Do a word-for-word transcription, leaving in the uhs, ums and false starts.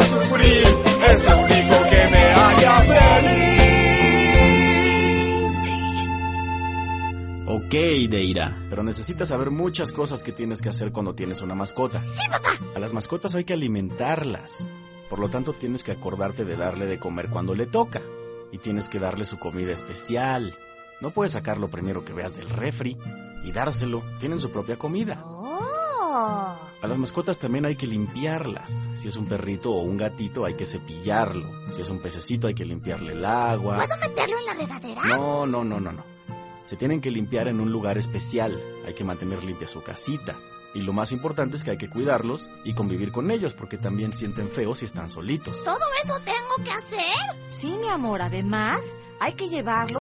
sufrir, es lo único que me haría feliz. Ok, Deira, pero necesitas saber muchas cosas que tienes que hacer cuando tienes una mascota. ¡Sí, papá! A las mascotas hay que alimentarlas. Por lo tanto, tienes que acordarte de darle de comer cuando le toca. Y tienes que darle su comida especial. No puedes sacar lo primero que veas del refri y dárselo. Tienen su propia comida. ¡Oh! A las mascotas también hay que limpiarlas. Si es un perrito o un gatito, hay que cepillarlo. Si es un pececito, hay que limpiarle el agua. ¿Puedo meterlo en la regadera? No, no, no, no, no. Se tienen que limpiar en un lugar especial. Hay que mantener limpia su casita. Y lo más importante es que hay que cuidarlos y convivir con ellos, porque también sienten feo si están solitos. ¿Todo eso tengo que hacer? Sí, mi amor, además hay que llevarlo